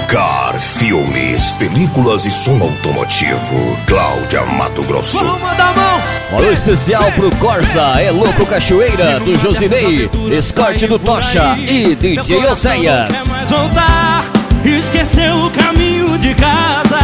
Car, filmes, películas e som automotivo. Cláudia Mato Grosso. Alô especial pro Corsa, É Louco Cachoeira, do Josinei, Escort do Tocha e DJ Oséias. Não quer mais voltar, esqueceu o caminho de casa.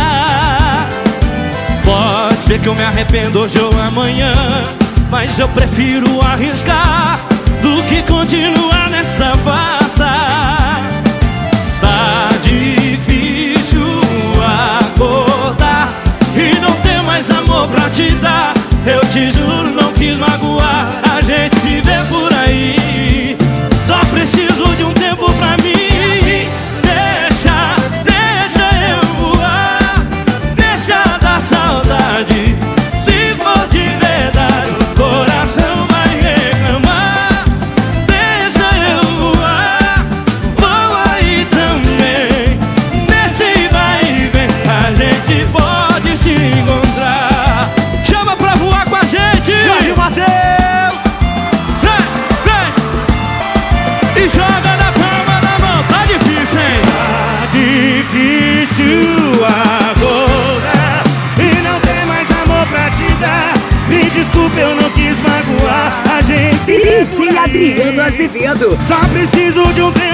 Pode ser que eu me arrependo hoje ou amanhã, mas eu prefiro arriscar do que continuar nessa farsa. Tá difícil acordar e não ter mais amor pra te dar. Eu te juro, não quis magoar. A gente se vê por aí, só preciso de um tempo pra mim. Deixa eu voar, deixa dar saudade. Se for de verdade, o coração vai reclamar. Deixa eu voar, voa aí também. Nesse vai e vem, a gente pode se encontrar. Chama pra voar com a gente, Jorge Mateus. Vem, e joga na palma da mão. Tá difícil, hein? Tá difícil agora e não tem mais amor pra te dar. Me desculpe, eu não quis magoar. A gente DJ Adriano Azevedo. só preciso de um tempo